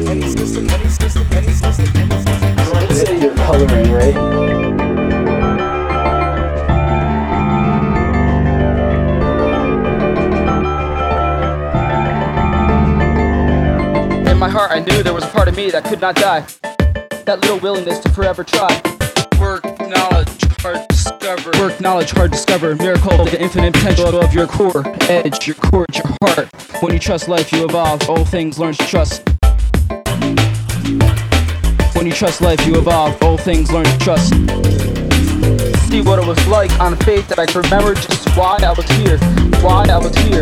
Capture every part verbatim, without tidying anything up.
Any system, any system, any system, any system. Let's say you're coloring, right? In my heart I knew there was a part of me that could not die. That little willingness to forever try. Work, knowledge, hard discover. Work, knowledge, hard discover. Miracle, the infinite potential of your core edge, your core, your heart. When you trust life, you evolve. All things learn to trust. When you trust life, you evolve. All things learn to trust. See what it was like on faith that I could remember just why I was here. Why I was here.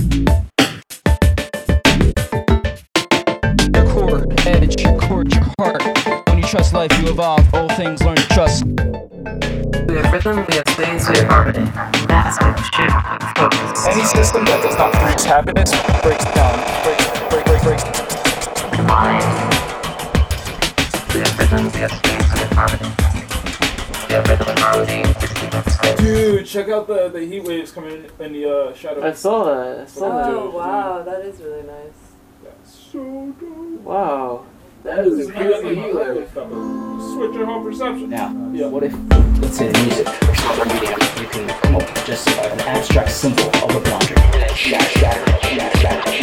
Your core edge, your core, your heart. When you trust life, you evolve. All things learn to trust. We have rhythm, we have space, we have harmony. Massive shift, focus. Any system that does not produce happiness breaks down. Breaks, break, break, breaks. Mind. We have rhythm, we have space, we have harmony. We have rhythm and harmony, just space. Dude, check out the, the heat waves coming in, in the uh, shadow. I saw that. I saw that. Oh wow, that is really nice. That's so dope. Wow. That is a crazy heat wave. Switch your whole perception. Now, Yeah. what if, let's say in music or some other medium, you can come up with just an abstract symbol of a boundary. Shatter, shatter, shatter, shatter,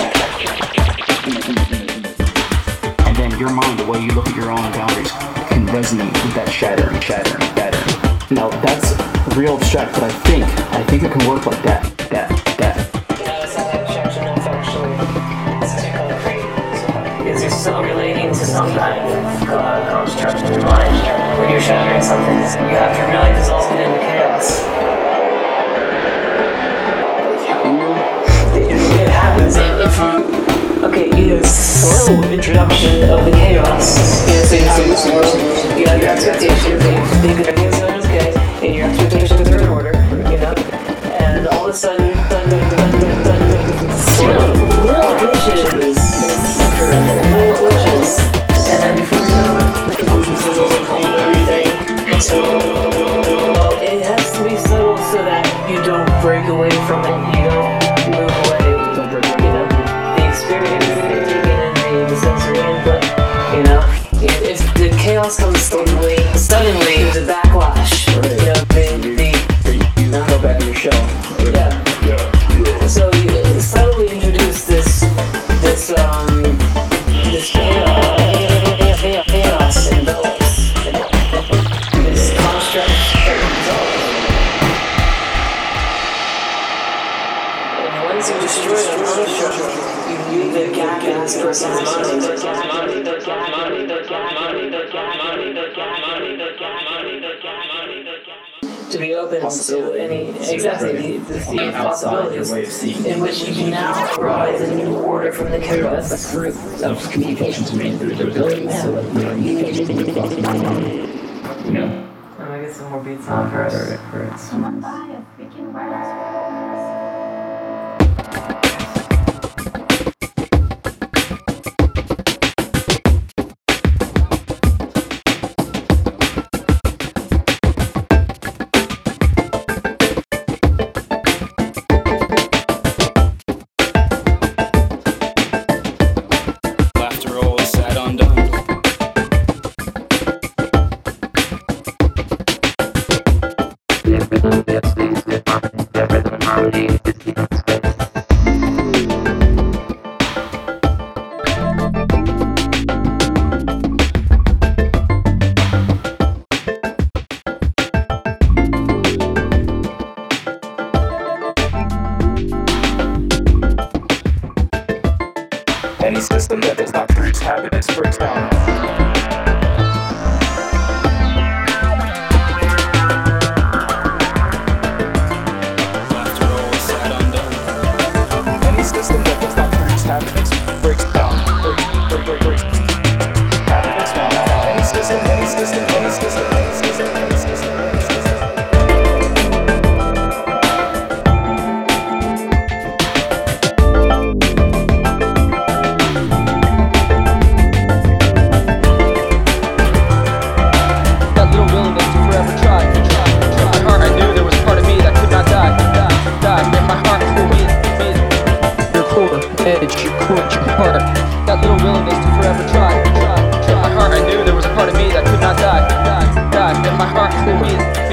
shatter. And then your mind, the way you look at your own boundaries, can resonate with that shattering, shattering, shattering. Now, that's real abstract, but I think, I think it can work like that, that, that. Yeah, it's not abstraction, it's actually, it's actually concrete. It's just so relating to some kind of uh, construct in your mind. When you're shattering something, you have to really dissolve it into chaos. It, it happens if you, okay, you have a slow introduction of the chaos. You know, so you have slow, you know, your expectations, you think that everything's going okay, and your expectations are in order, you know, and all of a sudden, dun, dun, dun, dun, dun, dun, slow, little glitches, little glitches, and then before you know it, emotions are overcome everything, so uh, it has to be subtle so that you don't break away from it, you don't move away, you know, the experience, and the sensory input, you know, it, it's, the chaos comes suddenly, suddenly, there's a backlash, you know, the, the, You go back in your shell. yeah. So you subtly introduce this, this, um, this chaos, chaos envelops this construct and once you destroy the construct, you leave the gap in this person's mind. To be open to any, exactly, the, the, the possibilities in which you can now rise a new order from the chaos. That's the proof of communication to me through their ability. So, you know, you know. I'm gonna get some more beats on first. Someone buy a freaking wireless. Any system that does not produce happiness breaks down. Any system that does not produce happiness breaks down. Breaks, break, break, breaks. Happiness down. Any system, any system, any system, any system, any system, any system. Edge, your core, your heart. That little willingness to forever try. not die, die, die. Let my heart cool in.